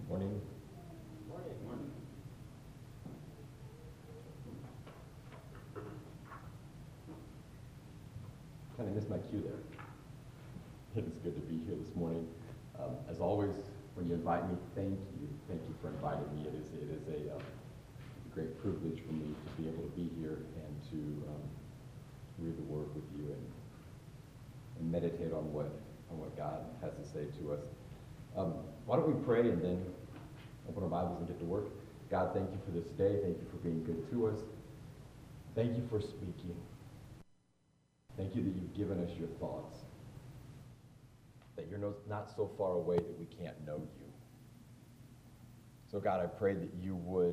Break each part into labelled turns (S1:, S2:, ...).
S1: Morning.
S2: Morning.
S1: Kind of missed my cue there. It is good to be here this morning. As always, when you invite me, thank you. Thank you for inviting me. It is a great privilege for me to be able to be here and to read the Word with you and meditate on what God has to say to us. Why don't we pray and then open our Bibles and get to work? God, thank you for this day. Thank you for being good to us. Thank you for speaking. Thank you that you've given us your thoughts, that you're not so far away that we can't know you. So God, I pray that you would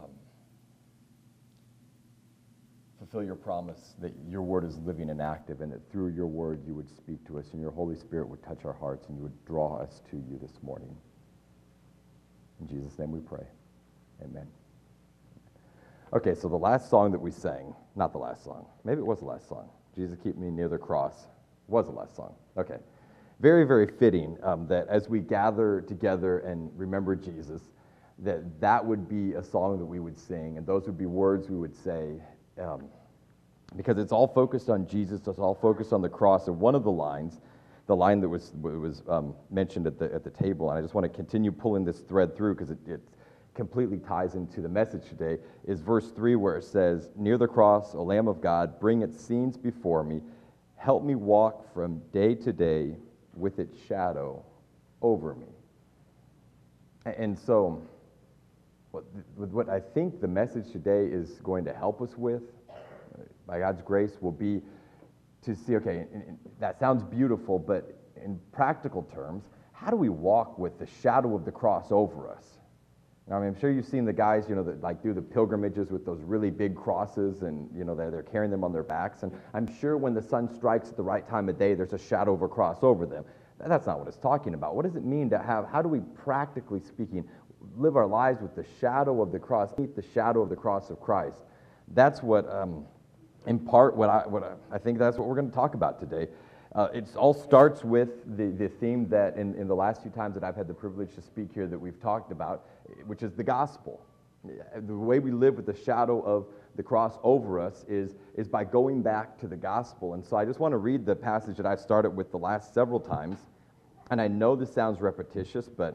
S1: fulfill your promise, that your word is living and active, and that through your word you would speak to us, and your Holy Spirit would touch our hearts, and you would draw us to you this morning. In Jesus' name we pray. Amen. Okay, so the last song that we sang, not the last song, maybe it was the last song, Jesus Keep Me Near the Cross, was the last song. Okay. Very, very fitting that as we gather together and remember Jesus, that would be a song that we would sing, and those would be words we would say, because it's all focused on Jesus, it's all focused on the cross, and one of the lines, the line that was mentioned at the table, and I just want to continue pulling this thread through because it completely ties into the message today, is verse 3 where it says, "Near the cross, O Lamb of God, bring its scenes before me, help me walk from day to day with its shadow over me." And so, what I think the message today is going to help us with, by God's grace, will be to see, okay, that sounds beautiful, but in practical terms, how do we walk with the shadow of the cross over us? Now, I mean, I'm sure you've seen the guys, that like do the pilgrimages with those really big crosses, and they're carrying them on their backs. And I'm sure when the sun strikes at the right time of day, there's a shadow of a cross over them. That's not what it's talking about. What does it mean to have? How do we, practically speaking, live our lives with the shadow of the cross, beneath the shadow of the cross of Christ? That's what, in part, I think that's what we're going to talk about today. It all starts with the theme that in the last few times that I've had the privilege to speak here that we've talked about, which is the gospel. The way we live with the shadow of the cross over us is by going back to the gospel. And so I just want to read the passage that I've started with the last several times. And I know this sounds repetitious, but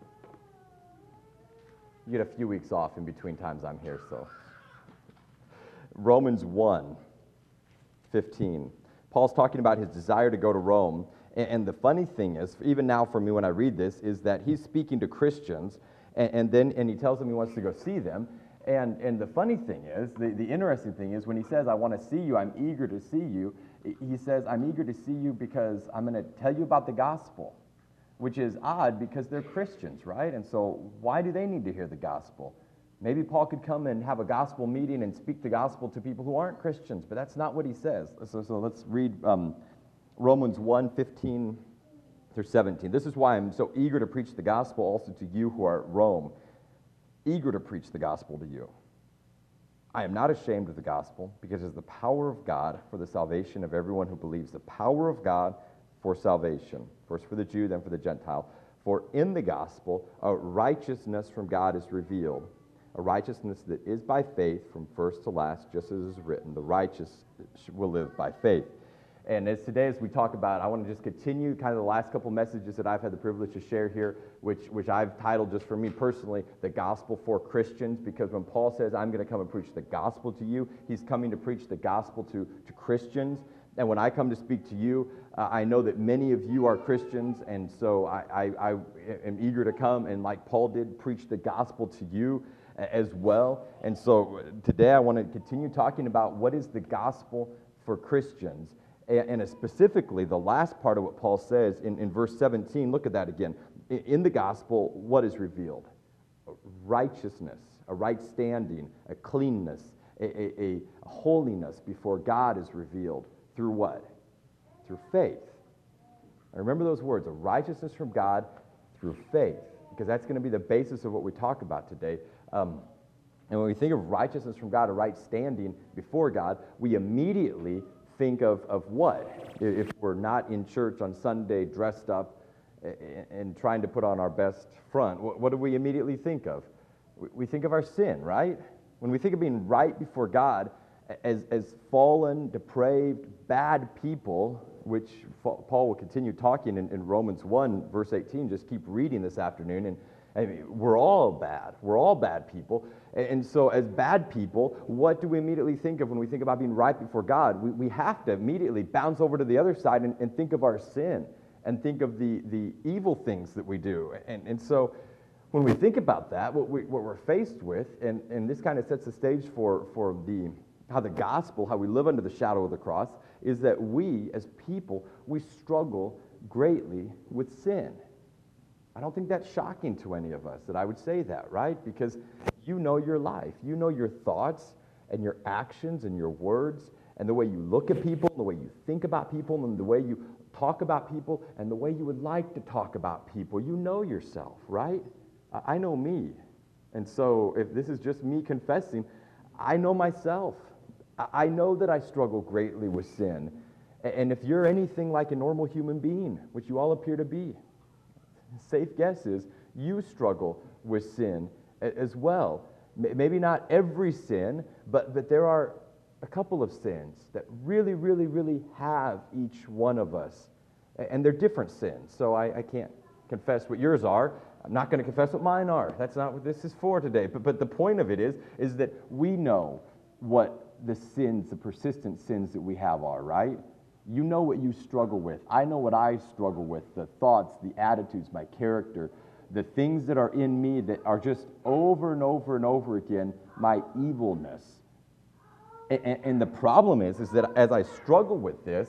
S1: you get a few weeks off in between times I'm here. So Romans 1:15. Paul's talking about his desire to go to Rome, and the funny thing is, even now for me when I read this, is that he's speaking to Christians, and he tells them he wants to go see them, and the funny thing is, the interesting thing is, when he says, "I want to see you, I'm eager to see you," he says, "I'm eager to see you because I'm going to tell you about the gospel," which is odd because they're Christians, right? And so why do they need to hear the gospel? Maybe Paul could come and have a gospel meeting and speak the gospel to people who aren't Christians, but that's not what he says. So let's read Romans 1:15 through 17. "This is why I'm so eager to preach the gospel also to you who are at Rome, eager to preach the gospel to you. I am not ashamed of the gospel, because it is the power of God for the salvation of everyone who believes." The power of God for salvation, first for the Jew, then for the Gentile. "For in the gospel, a righteousness from God is revealed, a righteousness that is by faith from first to last, just as is written, the righteous will live by faith." And as we talk about, I want to just continue kind of the last couple messages that I've had the privilege to share here, which I've titled just for me personally, "The Gospel for Christians," because when Paul says, "I'm going to come and preach the gospel to you," he's coming to preach the gospel to Christians. And when I come to speak to you, I know that many of you are Christians, and so I am eager to come and, like Paul did, preach the gospel to you as well. And so today I want to continue talking about what is the gospel for Christians. And specifically, the last part of what Paul says in verse 17, look at that again. In the gospel, what is revealed? Righteousness, a right standing, a cleanness, a holiness before God is revealed. Through what? Through faith. I remember those words, a righteousness from God through faith, because that's going to be the basis of what we talk about today. And when we think of righteousness from God, a right standing before God, we immediately think of what? If we're not in church on Sunday dressed up and trying to put on our best front, what do we immediately think of? We think of our sin, right? When we think of being right before God, as fallen, depraved, bad people, which Paul will continue talking in Romans 1, verse 18, just keep reading this afternoon, and I mean, we're all bad. We're all bad people. And so as bad people, what do we immediately think of when we think about being right before God? We have to immediately bounce over to the other side and think of our sin and think of the evil things that we do. And so when we think about that, what we're faced with, and this kind of sets the stage for how the gospel, how we live under the shadow of the cross, is that we as people, we struggle greatly with sin. I don't think that's shocking to any of us that I would say that, right? Because you know your life. You know your thoughts and your actions and your words and the way you look at people and the way you think about people and the way you talk about people and the way you would like to talk about people. You know yourself, right? I know me. And so if this is just me confessing, I know myself. I know that I struggle greatly with sin. And if you're anything like a normal human being, which you all appear to be, safe guess is you struggle with sin as well. Maybe not every sin, but there are a couple of sins that really, really, really have each one of us. And they're different sins, so I can't confess what yours are. I'm not going to confess what mine are. That's not what this is for today. But the point of it is that we know what the sins, the persistent sins that we have are, right? You know what you struggle with. I know what I struggle with, the thoughts, the attitudes, my character, the things that are in me that are just over and over and over again, my evilness. And the problem is that as I struggle with this,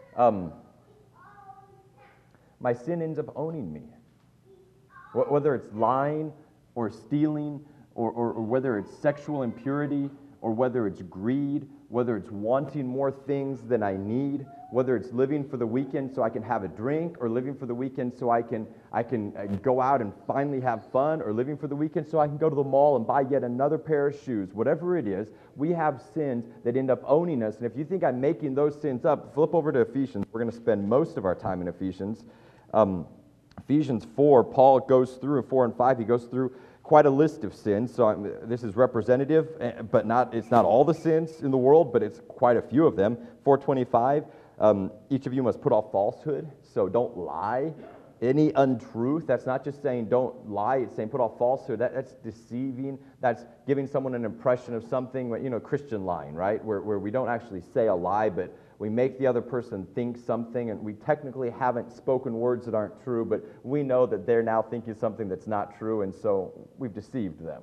S1: my sin ends up owning me. Whether it's lying or stealing or whether it's sexual impurity or whether it's greed, whether it's wanting more things than I need, whether it's living for the weekend so I can have a drink, or living for the weekend so I can go out and finally have fun, or living for the weekend so I can go to the mall and buy yet another pair of shoes. Whatever it is, we have sins that end up owning us. And if you think I'm making those sins up, flip over to Ephesians. We're going to spend most of our time in Ephesians. Ephesians 4, Paul goes through, in 4 and 5, he goes through quite a list of sins. So this is representative, but it's not all the sins in the world, but it's quite a few of them. 4:25, each of you must put off falsehood, so don't lie. Any untruth, that's not just saying don't lie, it's saying put off falsehood. That's deceiving, that's giving someone an impression of something, Christian lying, right? Where we don't actually say a lie, but we make the other person think something, and we technically haven't spoken words that aren't true, but we know that they're now thinking something that's not true, and so we've deceived them.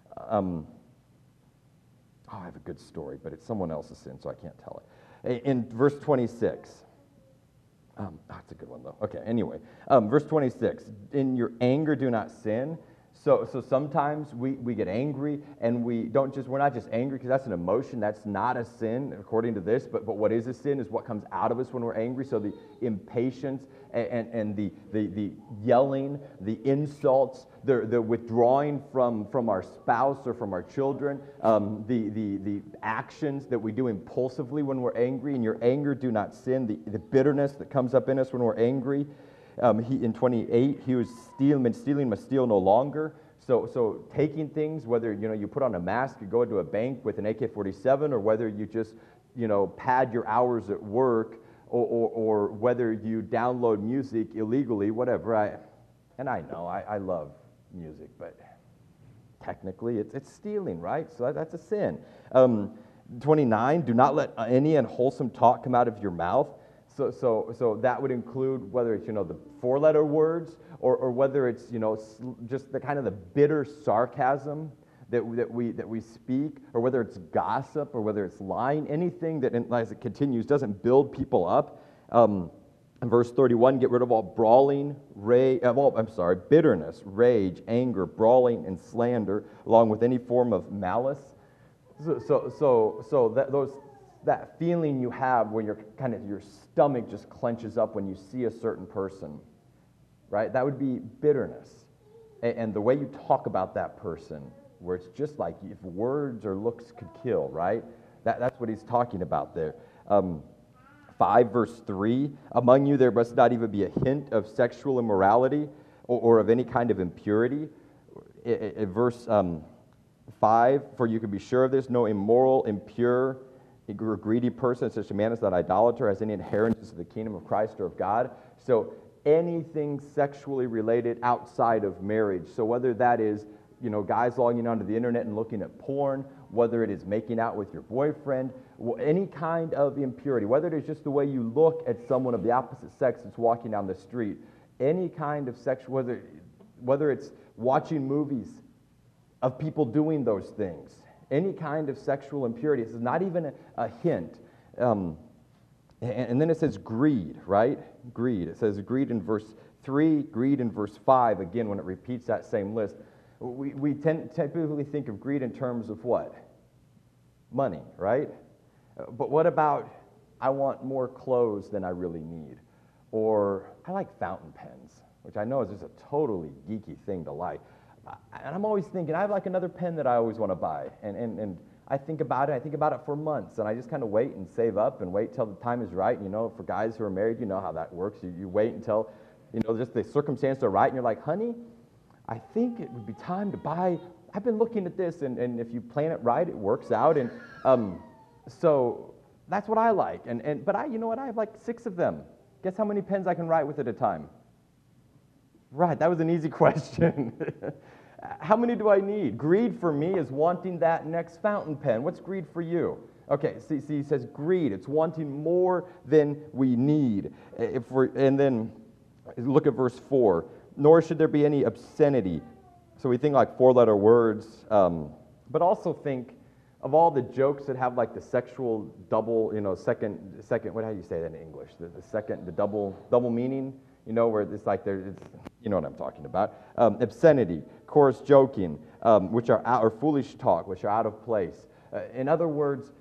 S1: I have a good story, but it's someone else's sin, so I can't tell it. In verse 26, that's a good one, though. Okay, anyway, verse 26, in your anger do not sin. So sometimes we get angry, and we're not just angry because that's an emotion. That's not a sin according to this, but what is a sin is what comes out of us when we're angry. So the impatience and the yelling, the insults, the withdrawing from our spouse or from our children, the actions that we do impulsively when we're angry. In your anger do not sin. The bitterness that comes up in us when we're angry. In 28, he was stealing must steal no longer. So taking things, whether you put on a mask, you go into a bank with an AK-47, or whether you just pad your hours at work, or whether you download music illegally, whatever. I know I love music, but technically it's stealing, right? So that's a sin. 29, do not let any unwholesome talk come out of your mouth. So that would include whether it's the four-letter words or whether it's just the kind of the bitter sarcasm that we speak, or whether it's gossip or whether it's lying. Anything that, as it continues, doesn't build people up. In verse 31, get rid of all bitterness, rage, anger, brawling, and slander, along with any form of malice. That feeling you have when your stomach just clenches up when you see a certain person, right? That would be bitterness. And the way you talk about that person, where it's just like if words or looks could kill, right? That's what he's talking about there. 5 5, verse 3, among you there must not even be a hint of sexual immorality or of any kind of impurity. Verse 5, for you can be sure of this, no immoral, impure, or greedy person, such a man as that idolater, has any inheritance of the kingdom of Christ or of God. So anything sexually related outside of marriage. So whether that is, guys logging onto the internet and looking at porn, whether it is making out with your boyfriend, any kind of impurity, whether it is just the way you look at someone of the opposite sex that's walking down the street, any kind of sexual, whether it's watching movies of people doing those things, any kind of sexual impurity. This is not even a hint. And then it says greed, right? Greed. It says greed in verse 3, greed in verse 5, again, when it repeats that same list. We typically think of greed in terms of what? Money, right? But what about, I want more clothes than I really need? Or I like fountain pens, which I know is just a totally geeky thing to like. And I'm always thinking, I have like another pen that I always want to buy. And I think about it for months, and I just kind of wait and save up and wait till the time is right. For guys who are married, you know how that works. You wait until, just the circumstances are right, and you're like, honey, I think it would be time to buy. I've been looking at this, and if you plan it right, it works out. And so that's what I like. But I have like 6 of them. Guess how many pens I can write with at a time? Right, that was an easy question. How many do I need? Greed for me is wanting that next fountain pen. What's greed for you? Okay, see, he says greed. It's wanting more than we need. And then look at verse 4. Nor should there be any obscenity. So we think like 4-letter words, but also think of all the jokes that have like the sexual double, second. What, how do you say that in English? The double meaning. Where it's like it's, you know what I'm talking about. Obscenity, coarse joking, which are or foolish talk, which are out of place. In other words,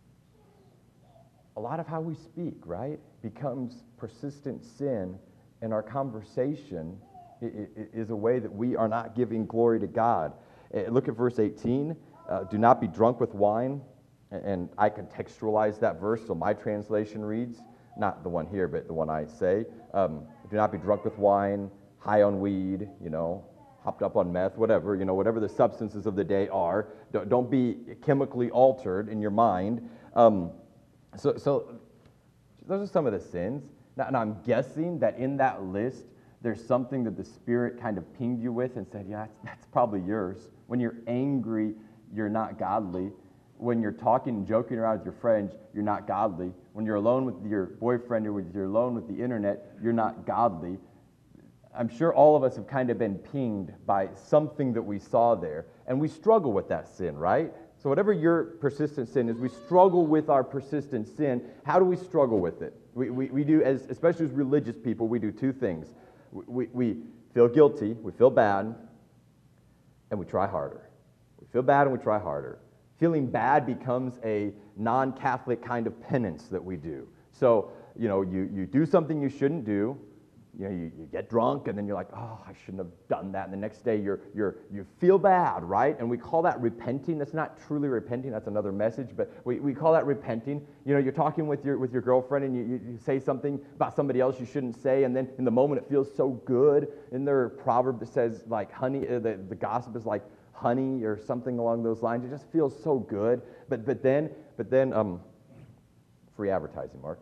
S1: a lot of how we speak, right, becomes persistent sin, and our conversation is a way that we are not giving glory to God. Look at verse 18. Do not be drunk with wine. And I contextualize that verse, so my translation reads, not the one here, but the one I say, do not be drunk with wine, high on weed, hopped up on meth, whatever, whatever the substances of the day are. Don't be chemically altered in your mind. So those are some of the sins. Now I'm guessing that in that list, there's something that the Spirit kind of pinged you with and said, yeah, that's probably yours. When you're angry, you're not godly. When you're talking and joking around with your friends, you're not godly. When you're alone with your boyfriend or when you're alone with the internet, you're not godly. I'm sure all of us have kind of been pinged by something that we saw there, and we struggle with that sin, right? So whatever your persistent sin is, we struggle with our persistent sin. How do we struggle with it? We do, especially as religious people, we do 2 things. We feel guilty, we feel bad, and we try harder. We feel bad and we try harder. Feeling bad becomes a non-Catholic kind of penance that we do. So, you do something you shouldn't do. You get drunk, and then you're like, oh, I shouldn't have done that. And the next day, you feel bad, right? And we call that repenting. That's not truly repenting. That's another message. But we call that repenting. You're talking with your girlfriend, and you say something about somebody else you shouldn't say, and then in the moment it feels so good. In their proverb that says, like, honey, the gossip is like honey or something along those lines. It just feels so good. But then, free advertising, Mark.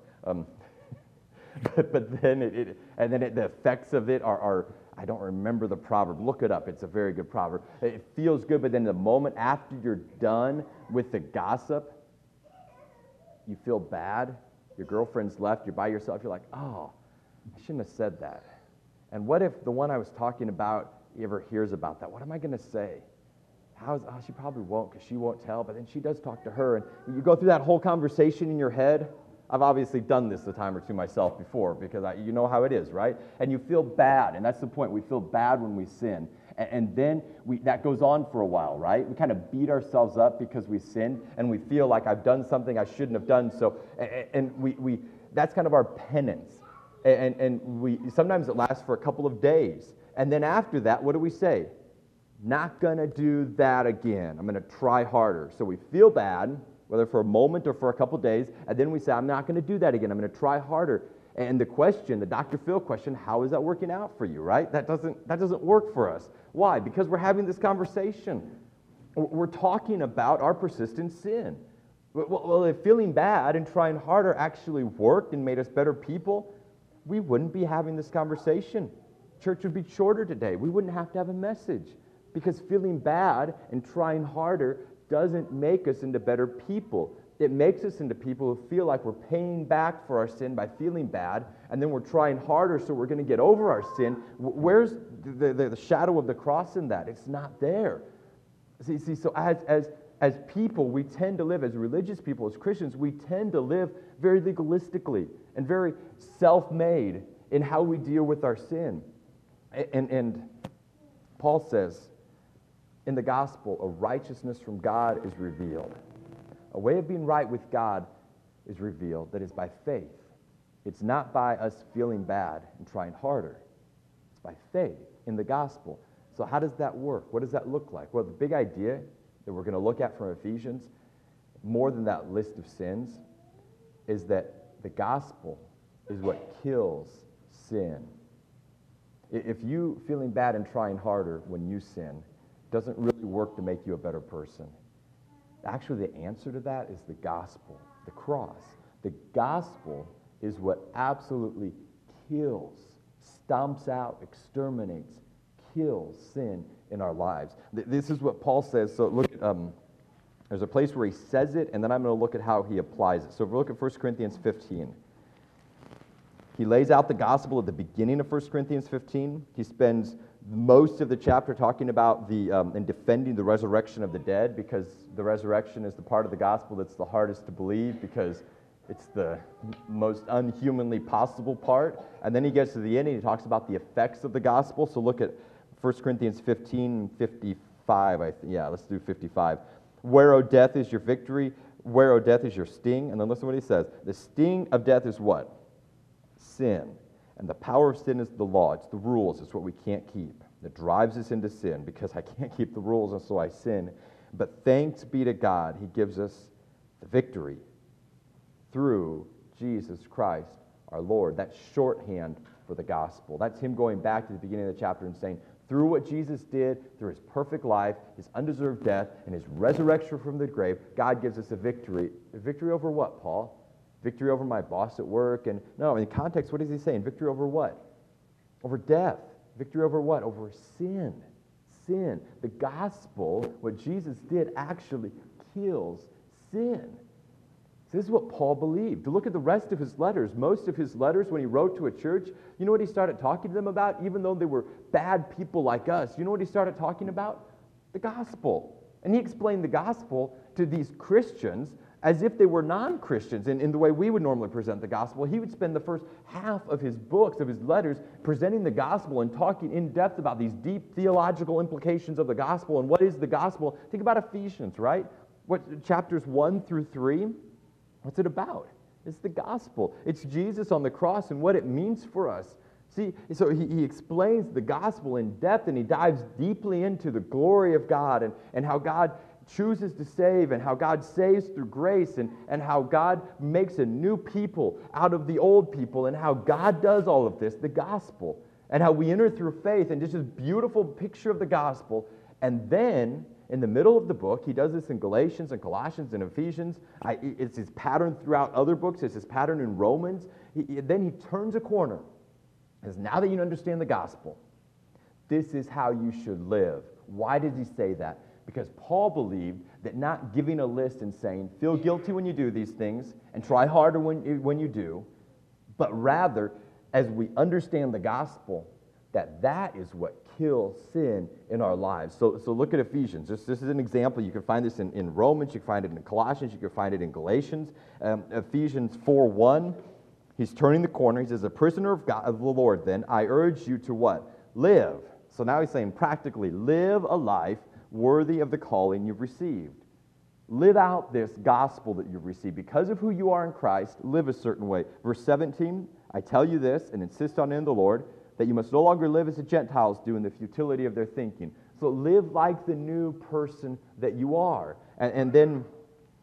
S1: But then the effects of it are I don't remember the proverb. Look it up. It's a very good proverb. It feels good, but then the moment after you're done with the gossip, you feel bad. Your girlfriend's left. You're by yourself. You're like, oh, I shouldn't have said that. And what if the one I was talking about ever hears about that? What am I going to say? She probably won't, because she won't tell, but then she does talk to her, and you go through that whole conversation in your head. I've obviously done this a time or two myself before, because you know how it is, right? And you feel bad, and that's the point. We feel bad when we sin. And then that goes on for a while, right? We kind of beat ourselves up because we sinned, and we feel like I've done something I shouldn't have done. So, and that's kind of our penance. And sometimes it lasts for a couple of days. And then after that, what do we say? Not going to do that again. I'm going to try harder. So we feel bad, whether for a moment or for a couple days, and then we say, I'm not going to do that again. I'm going to try harder. And the question, the Dr. Phil question, how is that working out for you, right? That doesn't work for us. Why? Because we're having this conversation. We're talking about our persistent sin. Well, if feeling bad and trying harder actually worked and made us better people, we wouldn't be having this conversation. Church would be shorter today. We wouldn't have to have a message, because feeling bad and trying harder doesn't make us into better people. It makes us into people who feel like we're paying back for our sin by feeling bad, and then we're trying harder so we're going to get over our sin. Where's the shadow of the cross in that? It's not there. See, so as people, we tend to live, as religious people, as Christians, we tend to live very legalistically and very self-made in how we deal with our sin. And Paul says, in the gospel, a righteousness from God is revealed. A way of being right with God is revealed that is by faith. It's not by us feeling bad and trying harder. It's by faith in the gospel. So how does that work? What does that look like? Well, the big idea that we're going to look at from Ephesians, more than that list of sins, is that the gospel is what kills sin. If you feeling bad and trying harder when you sin doesn't really work to make you a better person. Actually, the answer to that is the gospel, the cross. The gospel is what absolutely kills, stomps out, exterminates, kills sin in our lives. This is what Paul says. So look, there's a place where he says it, and then I'm going to look at how he applies it. So if we look at 1 Corinthians 15, he lays out the gospel at the beginning of 1 Corinthians 15. He spends most of the chapter talking about and defending the resurrection of the dead, because the resurrection is the part of the gospel that's the hardest to believe, because it's the most unhumanly possible part. And then he gets to the end and he talks about the effects of the gospel. So look at 1 Corinthians 15, 55. Let's do 55. Where, O death, is your victory? Where, O death, is your sting? And then listen to what he says. The sting of death is what? Sin. And the power of sin is the law. It's the rules. It's what we can't keep. It drives us into sin, because I can't keep the rules, and so I sin. But thanks be to God, he gives us the victory through Jesus Christ our Lord. That's shorthand for the gospel. That's him going back to the beginning of the chapter and saying, through what Jesus did, through his perfect life, his undeserved death, and his resurrection from the grave, God gives us a victory. A victory over what, Paul? Victory over my boss at work? And no, in context, what is he saying? Victory over what? Over death. Victory over what? Over sin. Sin. The gospel, what Jesus did, actually kills sin. This is what Paul believed. To look at the rest of his letters, most of his letters when he wrote to a church, you know what he started talking to them about? Even though they were bad people like us, you know what he started talking about? The gospel. And he explained the gospel to these Christians as if they were non-Christians. And in the way we would normally present the gospel, he would spend the first half of his books, of his letters, presenting the gospel and talking in depth about these deep theological implications of the gospel. And what is the gospel? Think about Ephesians, right? What, chapters 1 through 3? What's it about? It's the gospel. It's Jesus on the cross and what it means for us. See, so he explains the gospel in depth, and he dives deeply into the glory of God and how God chooses to save, and how God saves through grace, and how God makes a new people out of the old people, and how God does all of this, the gospel, and how we enter through faith, and just this beautiful picture of the gospel. And then in the middle of the book, he does this in Galatians and Colossians and Ephesians. It's his pattern throughout other books. It's his pattern in Romans. Then he turns a corner. Because now that you understand the gospel, this is how you should live. Why does he say that? Because Paul believed that not giving a list and saying, feel guilty when you do these things and try harder when you do, but rather, as we understand the gospel, that is what kills sin in our lives. So look at Ephesians. This is an example. You can find this in Romans. You can find it in Colossians. You can find it in Galatians. Ephesians 4:1, he's turning the corner. He says, a prisoner of God, of the Lord, then, I urge you to what? Live. So now he's saying practically, live a life worthy of the calling you've received. Live out this gospel that you've received. Because of who you are in Christ, live a certain way. Verse 17, I tell you this and insist on it in the Lord, that you must no longer live as the Gentiles do in the futility of their thinking. So live like the new person that you are. And then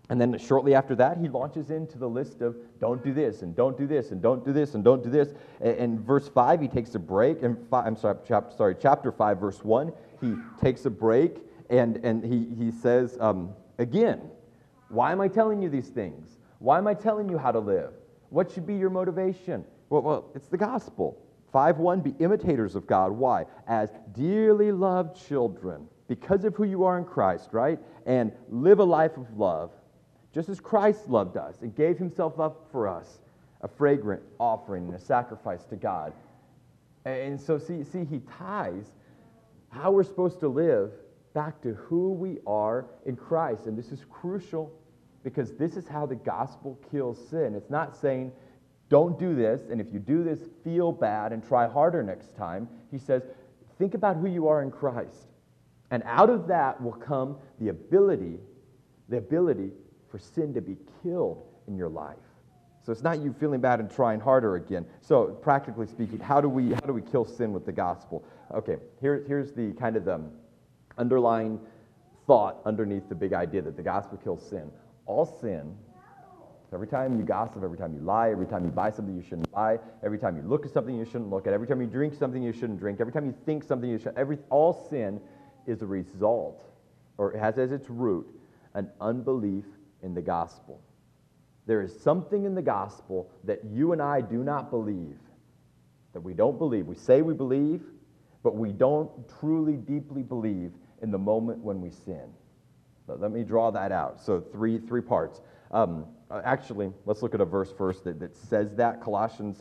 S1: And then shortly after that, he launches into the list of don't do this, and don't do this, and don't do this, and don't do this. And verse 5, he takes a break. And chapter 5, verse 1, he takes a break, and he says, again, why am I telling you these things? Why am I telling you how to live? What should be your motivation? Well, it's the gospel. 5:1, be imitators of God. Why? As dearly loved children, because of who you are in Christ, right? And live a life of love, just as Christ loved us and gave himself up for us, a fragrant offering and a sacrifice to God. And so, see, he ties how we're supposed to live back to who we are in Christ. And this is crucial because this is how the gospel kills sin. It's not saying, don't do this, and if you do this, feel bad and try harder next time. He says, think about who you are in Christ. And out of that will come the ability for sin to be killed in your life. So it's not you feeling bad and trying harder again. So practically speaking, how do we kill sin with the gospel? Okay, here's the kind of the underlying thought underneath the big idea that the gospel kills sin. All sin, every time you gossip, every time you lie, every time you buy something you shouldn't buy, every time you look at something you shouldn't look at, every time you drink something you shouldn't drink, every time you think something you shouldn't, all sin is a result, or it has as its root, an unbelief in the gospel. There is something in the gospel that you and I do not believe, that we don't believe. We say we believe, but we don't truly, deeply believe in the moment when we sin. Let me draw that out. So three parts. Actually, let's look at a verse first that says that. Colossians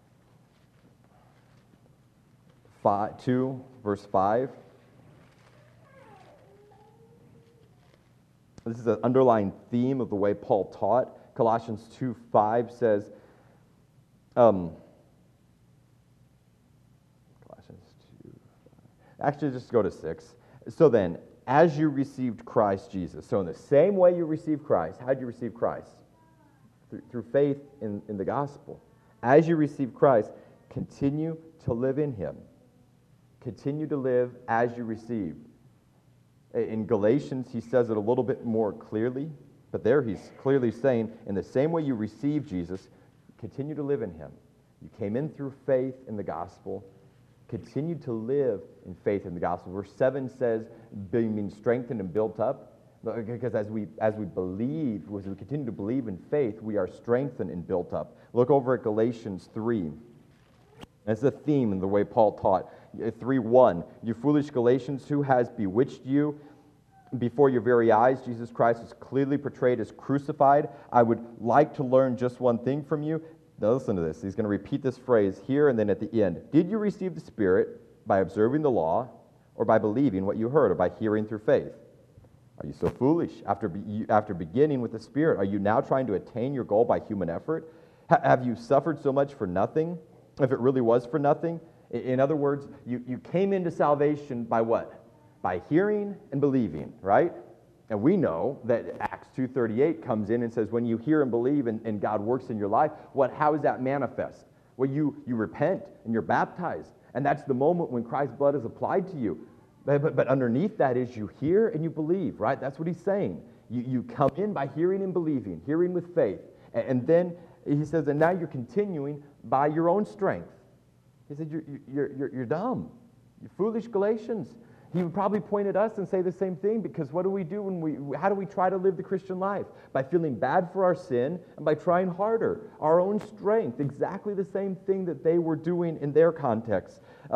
S1: 2, verse 5. This is an underlying theme of the way Paul taught. Colossians 2:5 says, Colossians 2:5. Actually, just go to 6. So then, as you received Christ Jesus. So in the same way you received Christ, how did you receive Christ? Through faith in the gospel. As you received Christ, continue to live in him. Continue to live as you received. In Galatians, he says it a little bit more clearly, but there he's clearly saying, in the same way you received Jesus, continue to live in him. You came in through faith in the gospel. Continue to live in faith in the gospel. Verse 7 says, being strengthened and built up, because as we believe, as we continue to believe in faith, we are strengthened and built up. Look over at Galatians 3. That's the theme in the way Paul taught. 3:1, you foolish Galatians, who has bewitched you? Before your very eyes, Jesus Christ is clearly portrayed as crucified. I would like to learn just one thing from you. Now listen to this. He's going to repeat this phrase here and then at the end. Did you receive the Spirit by observing the law, or by believing what you heard, or by hearing through faith? Are you so foolish? After beginning with the Spirit, are you now trying to attain your goal by human effort? Have you suffered so much for nothing, if it really was for nothing? In other words, you came into salvation by what? By hearing and believing, right? And we know that Acts 2:38 comes in and says, when you hear and believe and God works in your life, how does that manifest? Well, you repent and you're baptized. And that's the moment when Christ's blood is applied to you. But underneath that is you hear and you believe, right? That's what he's saying. You come in by hearing and believing, hearing with faith. And then he says, and now you're continuing by your own strength. He said, you're dumb. You're foolish Galatians. He would probably point at us and say the same thing, because what do we do how do we try to live the Christian life? By feeling bad for our sin and by trying harder. Our own strength, exactly the same thing that they were doing in their context.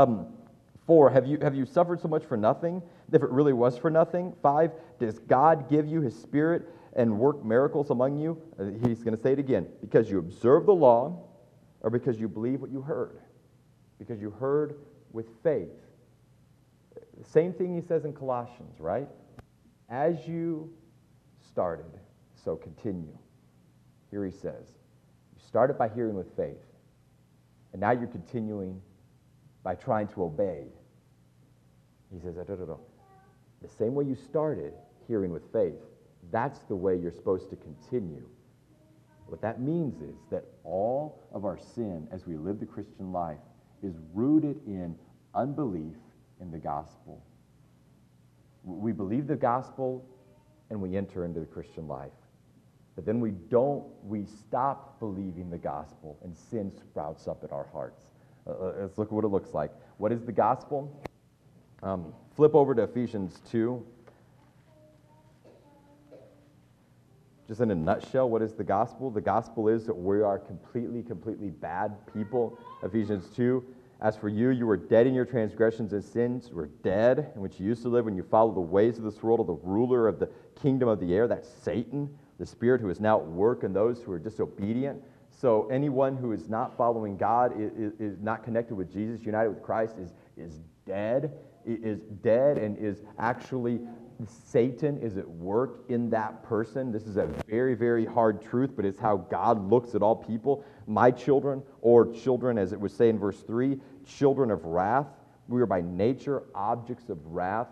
S1: 4, have you suffered so much for nothing, if it really was for nothing? 5, does God give you his Spirit and work miracles among you? He's going to say it again. Because you observe the law, or because you believe what you heard? Because you heard with faith. The same thing he says in Colossians, right? As you started, so continue. Here he says, you started by hearing with faith, and now you're continuing by trying to obey. He says, no. The same way you started, hearing with faith, that's the way you're supposed to continue. What that means is that all of our sin as we live the Christian life is rooted in unbelief in the gospel. We believe the gospel and we enter into the Christian life. But then we stop believing the gospel, and sin sprouts up in our hearts. Let's look at what it looks like. What is the gospel? Flip over to Ephesians 2. Just in a nutshell, what is the gospel? The gospel is that we are completely bad people. Ephesians 2. As for you, you were dead in your transgressions and sins. You were dead in which you used to live when you followed the ways of this world, of the ruler of the kingdom of the air, that's Satan, the spirit who is now at work in those who are disobedient. So anyone who is not following God, is not connected with Jesus, united with Christ, is dead. Is dead and is actually, Satan is at work in that person. This is a very hard truth, but it's how God looks at all people. My children, or children, as it would say in verse 3, children of wrath. We are by nature objects of wrath.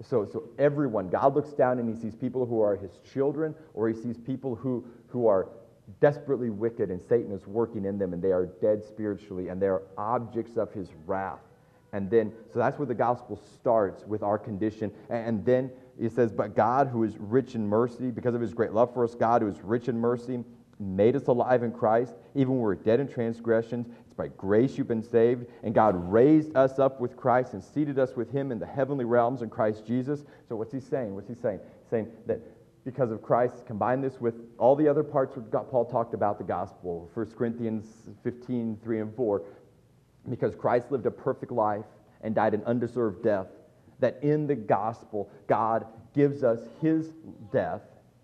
S1: So everyone, God looks down and he sees people who are his children, or he sees people who are desperately wicked and Satan is working in them and they are dead spiritually and they are objects of his wrath. And then, so that's where the gospel starts, with our condition. And then it says, but God, who is rich in mercy, because of his great love for us, God, who is rich in mercy, made us alive in Christ, even when we were dead in transgressions. It's by grace you've been saved. And God raised us up with Christ and seated us with him in the heavenly realms in Christ Jesus. So what's he saying? What's he saying? He's saying that because of Christ, combine this with all the other parts that Paul talked about the gospel, 1 Corinthians 15, 3 and 4, because Christ lived a perfect life and died an undeserved death, that in the gospel, God gives us his death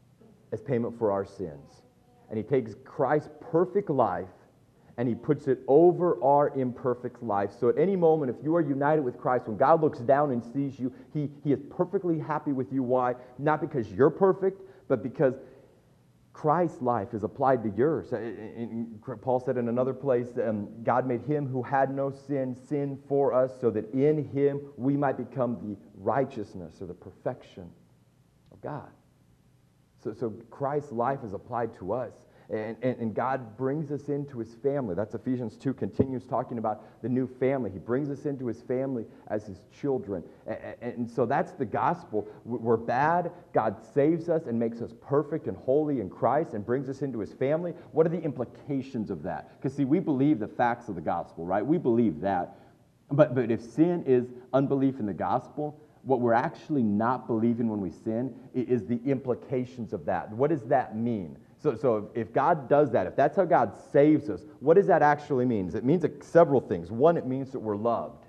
S1: as payment for our sins. And he takes Christ's perfect life and he puts it over our imperfect life. So at any moment, if you are united with Christ, when God looks down and sees you, he is perfectly happy with you. Why? Not because you're perfect, but because Christ's life is applied to yours. Paul said in another place, God made him who had no sin for us, so that in him we might become the righteousness or the perfection of God. So Christ's life is applied to us. And God brings us into his family. That's Ephesians 2 continues talking about the new family. He brings us into his family as his children. And so that's the gospel. We're bad. God saves us and makes us perfect and holy in Christ and brings us into his family. What are the implications of that? Because see, we believe the facts of the gospel, right? We believe that. But if sin is unbelief in the gospel, what we're actually not believing when we sin is the implications of that. What does that mean? So if God does that, if that's how God saves us, what does that actually mean? It means several things. One, it means that we're loved.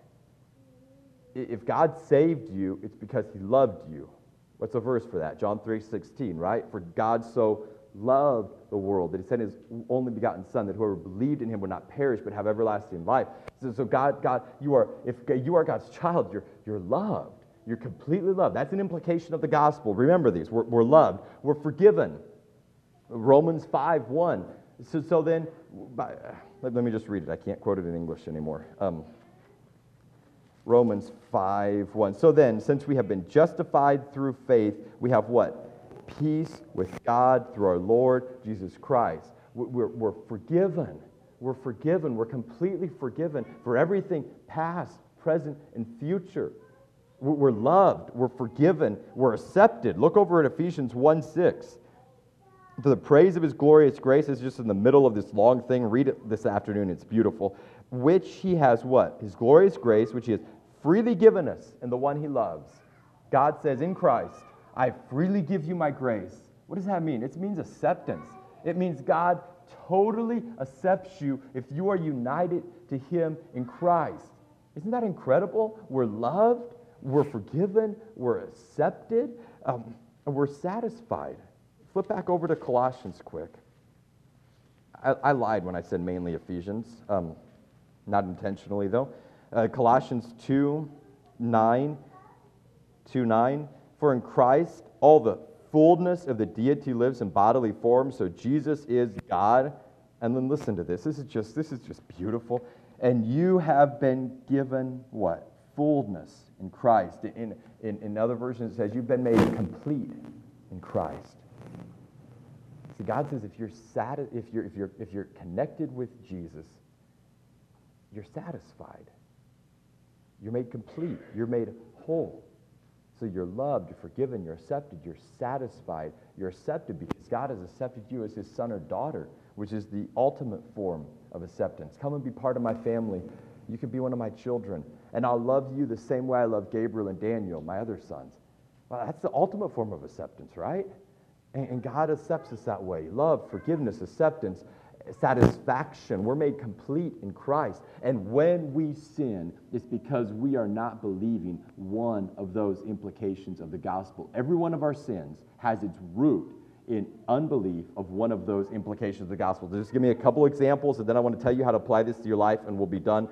S1: If God saved you, it's because he loved you. What's a verse for that? John 3:16, right? For God so loved the world that he sent his only begotten Son, that whoever believed in him would not perish but have everlasting life. So God, if you are God's child, you're loved. You're completely loved. That's an implication of the gospel. Remember these. We're loved. We're forgiven. Romans 5:1. So then, let me just read it. I can't quote it in English anymore. Romans 5:1. So then, since we have been justified through faith, we have what? Peace with God through our Lord Jesus Christ. We're forgiven. We're forgiven. We're completely forgiven for everything past, present, and future. We're loved. We're forgiven. We're accepted. Look over at Ephesians 1:6. For the praise of his glorious grace is just in the middle of this long thing. Read it this afternoon. It's beautiful. Which he has what? His glorious grace, which he has freely given us in the one he loves. God says in Christ, I freely give you my grace. What does that mean? It means acceptance. It means God totally accepts you if you are united to him in Christ. Isn't that incredible? We're loved. We're forgiven. We're accepted. And we're satisfied. Flip back over to Colossians quick. I lied when I said mainly Ephesians. Not intentionally, though. Colossians 2:9. For in Christ all the fullness of the deity lives in bodily form, so Jesus is God. And then listen to this. This is just beautiful. And you have been given what? Fullness in Christ. In other versions it says you've been made complete in Christ. See, God says if you're connected with Jesus, you're satisfied. You're made complete. You're made whole. So you're loved, you're forgiven, you're accepted, you're satisfied, you're accepted because God has accepted you as his son or daughter, which is the ultimate form of acceptance. Come and be part of my family. You can be one of my children. And I'll love you the same way I love Gabriel and Daniel, my other sons. Well, that's the ultimate form of acceptance, right? And God accepts us that way. Love, forgiveness, acceptance, satisfaction. We're made complete in Christ. And when we sin, it's because we are not believing one of those implications of the gospel. Every one of our sins has its root in unbelief of one of those implications of the gospel. Just give me a couple examples, and then I want to tell you how to apply this to your life, and we'll be done.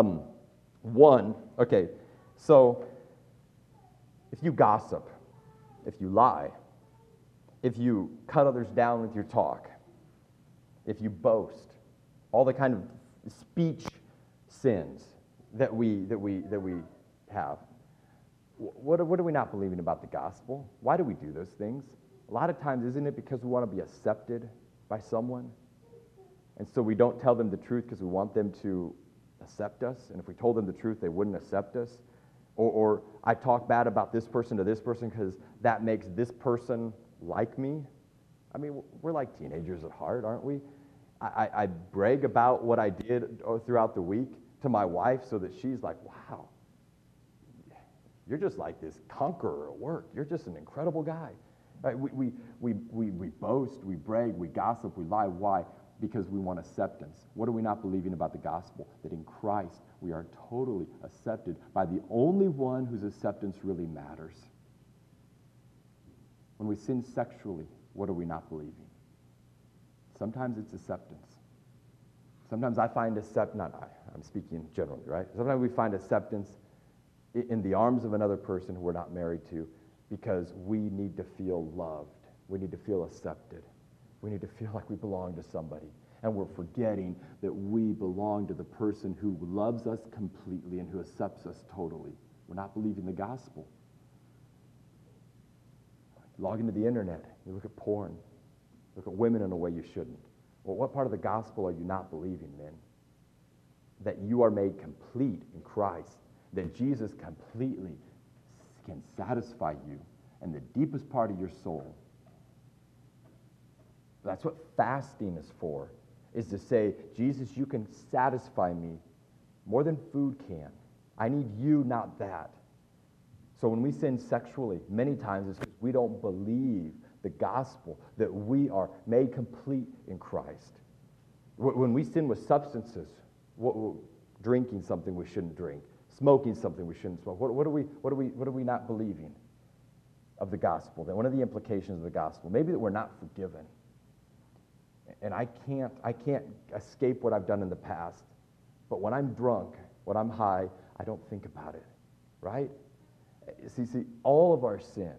S1: So if you gossip, if you lie, if you cut others down with your talk, if you boast, all the kind of speech sins that we have, what are we not believing about the gospel? Why do we do those things? A lot of times, isn't it because we want to be accepted by someone? And so we don't tell them the truth because we want them to accept us. And if we told them the truth, they wouldn't accept us. Or I talk bad about this person to this person because that makes this person like me. I mean, we're like teenagers at heart, aren't we? I brag about what I did throughout the week to my wife so that she's like, wow, you're just like this conqueror at work. You're just an incredible guy. Right? We boast, we brag, we gossip, we lie. Why? Because we want acceptance. What are we not believing about the gospel? That in Christ we are totally accepted by the only one whose acceptance really matters. When we sin sexually, what are we not believing? Sometimes it's acceptance. Sometimes I find I'm speaking generally, right? Sometimes we find acceptance in the arms of another person who we're not married to because we need to feel loved. We need to feel accepted. We need to feel like we belong to somebody. And we're forgetting that we belong to the person who loves us completely and who accepts us totally. We're not believing the gospel. Log into the internet, you look at porn, look at women in a way you shouldn't. Well, what part of the gospel are you not believing, men? That you are made complete in Christ, that Jesus completely can satisfy you in the deepest part of your soul. That's what fasting is for, is to say, Jesus, you can satisfy me more than food can. I need you, not that. So when we sin sexually, many times it's because we don't believe the gospel, that we are made complete in Christ. When we sin with substances, drinking something we shouldn't drink, smoking something we shouldn't smoke, what are we not believing of the gospel? That one of the implications of the gospel, maybe that we're not forgiven. And I can't escape what I've done in the past. But when I'm drunk, when I'm high, I don't think about it, right? See, all of our sin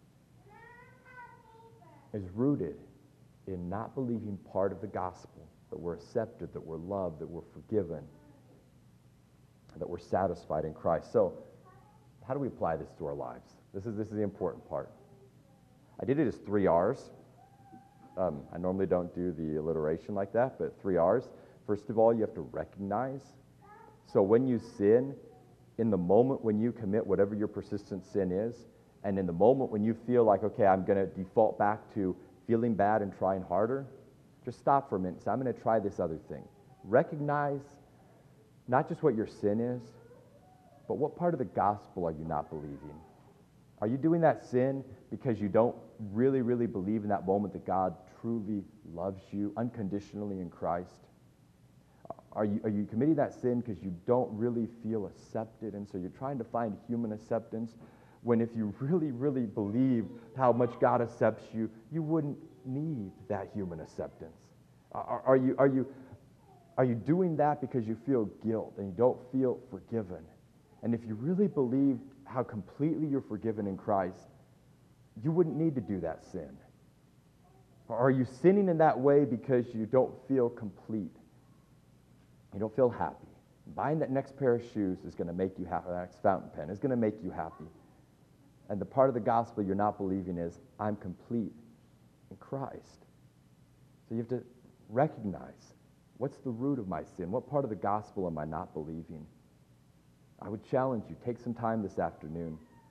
S1: is rooted in not believing part of the gospel, that we're accepted, that we're loved, that we're forgiven, that we're satisfied in Christ. So, how do we apply this to our lives? This is the important part. I did it as 3 R's. I normally don't do the alliteration like that, but 3 R's. First of all, you have to recognize. So when you sin, in the moment when you commit whatever your persistent sin is, and in the moment when you feel like, okay, I'm going to default back to feeling bad and trying harder, just stop for a minute and say, I'm going to try this other thing. Recognize not just what your sin is, but what part of the gospel are you not believing? Are you doing that sin because you don't really, really believe in that moment that God truly loves you unconditionally in Christ? Are you committing that sin because you don't really feel accepted, and so you're trying to find human acceptance, when if you really, really believe how much God accepts you, you wouldn't need that human acceptance? Are you doing that because you feel guilt and you don't feel forgiven? And if you really believe how completely you're forgiven in Christ, you wouldn't need to do that sin. Or are you sinning in that way because you don't feel complete? You don't feel happy. Buying that next pair of shoes is going to make you happy. That next fountain pen is going to make you happy. And the part of the gospel you're not believing is, I'm complete in Christ. So you have to recognize, what's the root of my sin? What part of the gospel am I not believing? I would challenge you, take some time this afternoon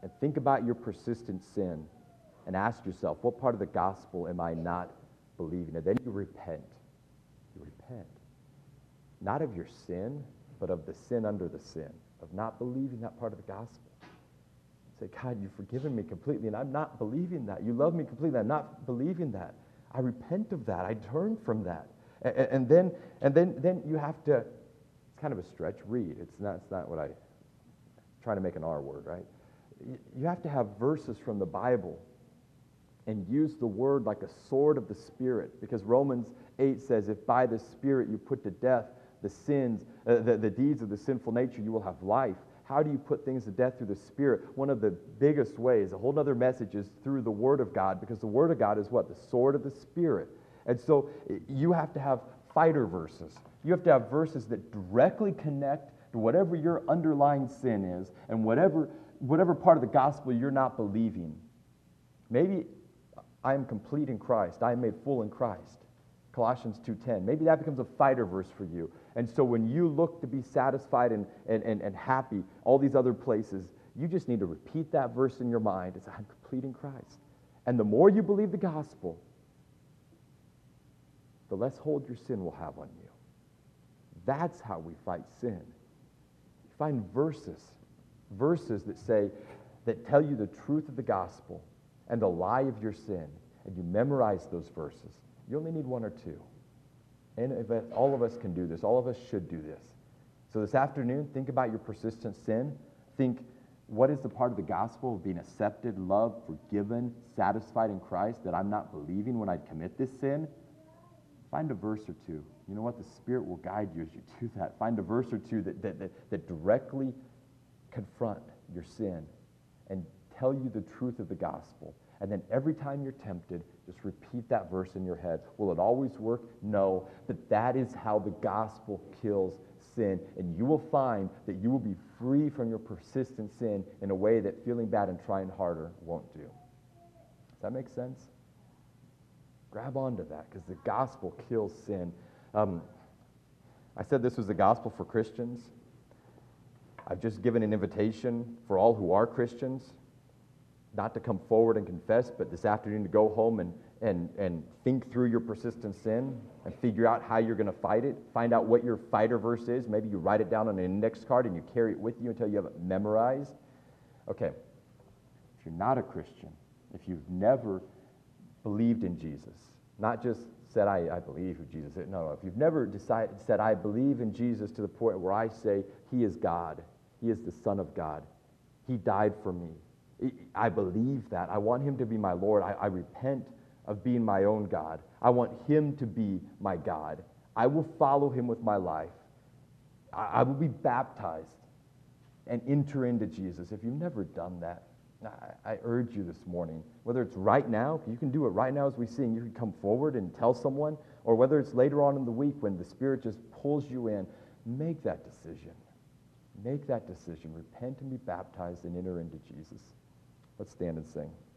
S1: and think about your persistent sin and ask yourself, what part of the gospel am I not believing? And then you repent. You repent. Not of your sin, but of the sin under the sin, of not believing that part of the gospel. Say, God, you've forgiven me completely, and I'm not believing that. You love me completely, I'm not believing that. I repent of that. I turn from that. And then you have to, it's kind of a stretch, read. It's not what trying to make an R word, right? You have to have verses from the Bible and use the word like a sword of the Spirit, because Romans 8 says, if by the Spirit you put to death the sins, the deeds of the sinful nature, you will have life. How do you put things to death through the Spirit? One of the biggest ways, a whole other message, is through the Word of God, because the Word of God is what? The sword of the Spirit. And so you have to have fighter verses. You have to have verses that directly connect to whatever your underlying sin is and whatever part of the gospel you're not believing. Maybe I am complete in Christ. I am made full in Christ. Colossians 2:10. Maybe that becomes a fighter verse for you. And so when you look to be satisfied and happy, all these other places, you just need to repeat that verse in your mind. It's, I'm complete in Christ. And the more you believe the gospel, the less hold your sin will have on you. That's how we fight sin. You find verses that tell you the truth of the gospel and the lie of your sin, and you memorize those verses. You only need one or two. And all of us can do this. All of us should do this. So this afternoon, think about your persistent sin. Think, what is the part of the gospel of being accepted, loved, forgiven, satisfied in Christ that I'm not believing when I commit this sin? Find a verse or two. You know what? The Spirit will guide you as you do that. Find a verse or two that directly confront your sin and tell you the truth of the gospel. And then every time you're tempted, just repeat that verse in your head. Will it always work? No. But that is how the gospel kills sin. And you will find that you will be free from your persistent sin in a way that feeling bad and trying harder won't do. Does that make sense? Grab onto that, because the gospel kills sin. I said this was the gospel for Christians. I've just given an invitation for all who are Christians, not to come forward and confess, but this afternoon to go home and think through your persistent sin and figure out how you're going to fight it. Find out what your fighter verse is. Maybe you write it down on an index card and you carry it with you until you have it memorized. Okay, if you're not a Christian, if you've never believed in Jesus, not just said, I believe who Jesus is. No, if you've never said, I believe in Jesus to the point where I say, He is God. He is the Son of God. He died for me. I believe that. I want Him to be my Lord. I repent of being my own God. I want Him to be my God. I will follow Him with my life. I will be baptized and enter into Jesus. If you've never done that, I urge you this morning, whether it's right now, you can do it right now as we sing, you can come forward and tell someone, or whether it's later on in the week when the Spirit just pulls you in, make that decision. Make that decision. Repent and be baptized and enter into Jesus. Let's stand and sing.